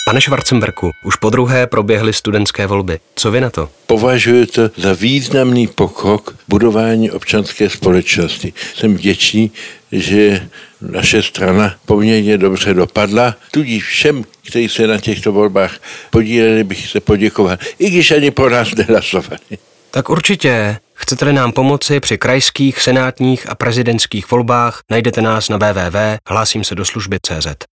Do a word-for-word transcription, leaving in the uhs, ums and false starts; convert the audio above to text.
Pane Schwarzenberku, už podruhé proběhly studentské volby. Co vy na to? Považuji to za významný pokrok budování občanské společnosti. Jsem vděčný, že naše strana poměrně dobře dopadla. Tudíž všem, kteří se na těchto volbách podíleli, bych se poděkoval, i když ani pro nás nehlasovali. Tak určitě. Chcete-li nám pomoci při krajských, senátních a prezidentských volbách, najdete nás na w w w tečka hlásím se do služby tečka cé zet.